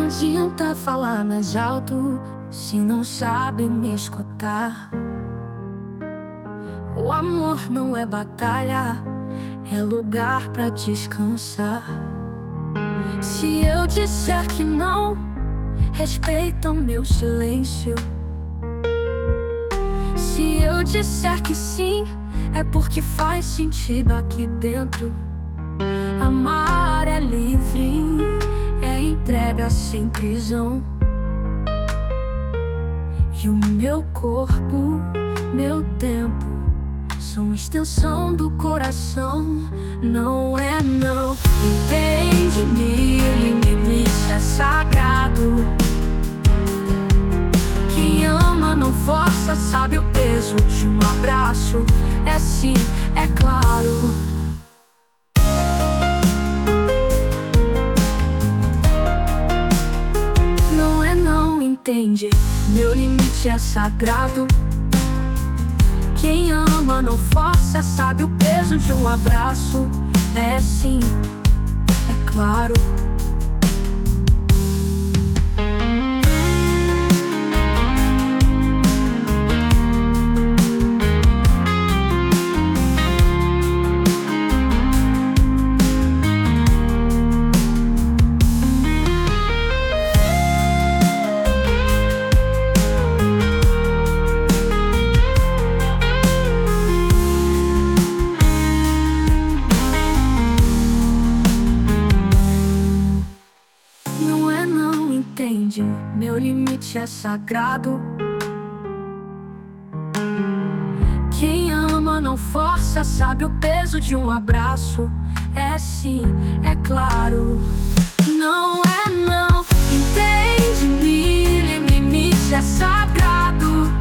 adianta falar mais alto se não sabe me escutar. O amor não é batalha, é lugar pra descansar. Se eu disser que não, respeita o meu silêncio. Se eu disser que sim, é porque faz sentido aqui dentro. Amar é livre, é entrega sem prisão. E o meu corpo, meu tempo, são extensão do coração. Não é não, entende-me, limite é sagrado. Quem ama não força, sabe o peso de um abraço. É sim, é claro. Não é não, entende, meu limite é sagrado. Quem ama não força, sabe o peso de um abraço. É sim, é claro. Entende, meu limite é sagrado. Quem ama não força, sabe o peso de um abraço. É sim, é claro. Não é não, entende, meu limite é sagrado.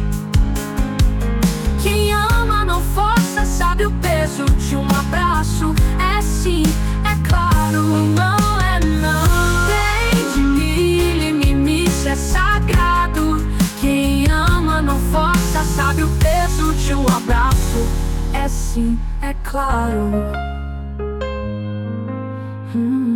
Quem ama não força, sabe o peso de um abraço. É sim, é claro. Não é não, é sagrado. Quem ama não força, sabe o peso de um abraço. É sim, é claro.